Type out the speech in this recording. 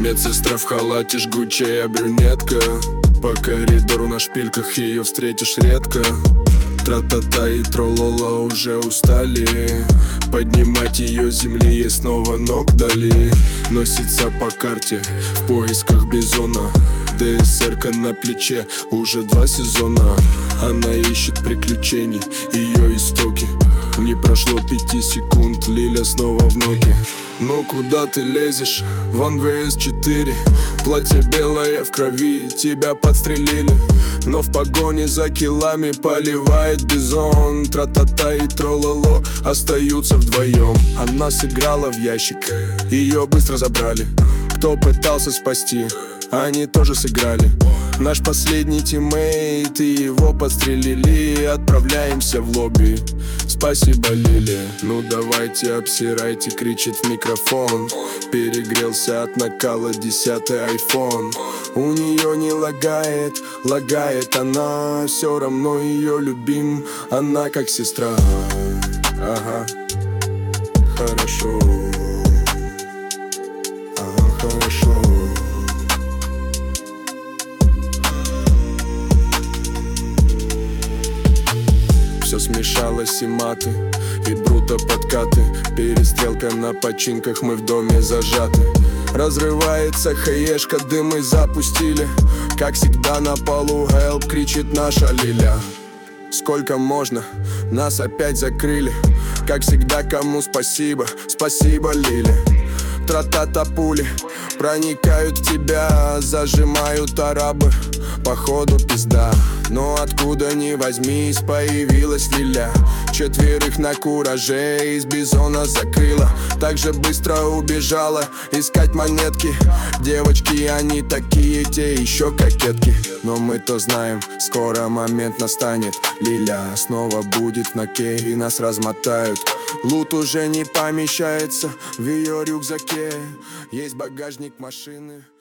Медсестра в халате, жгучая брюнетка. По коридору на шпильках ее встретишь редко. Тра-та-та и тролола уже устали. Поднимать ее с земли ей снова ног дали. Носится по карте в поисках бизона. ДСР-ка на плече уже 2 сезона. Она ищет приключений, ее истоки. Не прошло 5 секунд, Лиля снова в ноги. Ну куда ты лезешь? Вон ВС-4. Платье белое в крови, тебя подстрелили. Но в погоне за килами поливает бизон. Тра-та-та и трололо остаются вдвоем. Она сыграла в ящик, ее быстро забрали. Кто пытался спасти, они тоже сыграли. Наш последний тиммейт, и его подстрелили. Отправляемся в лобби, спасибо, Лили. Ну давайте, обсирайте, кричит в микрофон. Перегрелся от накала 10-й айфон. У нее не лагает, лагает она. Все равно ее любим, она как сестра. Ага, хорошо. Ага, хорошо. Все смешалось, и маты, и бруто подкаты. Перестрелка на починках, мы в доме зажаты. Разрывается хаешка, дымы запустили. Как всегда на полу help, кричит наша Лиля. Сколько можно, нас опять закрыли. Как всегда, кому спасибо, спасибо, Лиля. Тра-та-та пули проникают в тебя, зажимают арабы, походу пизда. Но откуда ни возьмись, появилась Лиля. 4 на кураже из бизона закрыла. Так же быстро убежала искать монетки. Девочки, они такие, те еще кокетки. Но мы-то знаем, скоро момент настанет. Лиля снова будет в ноке, и нас размотают. Лут уже не помещается в ее рюкзаке. Есть багажник машины.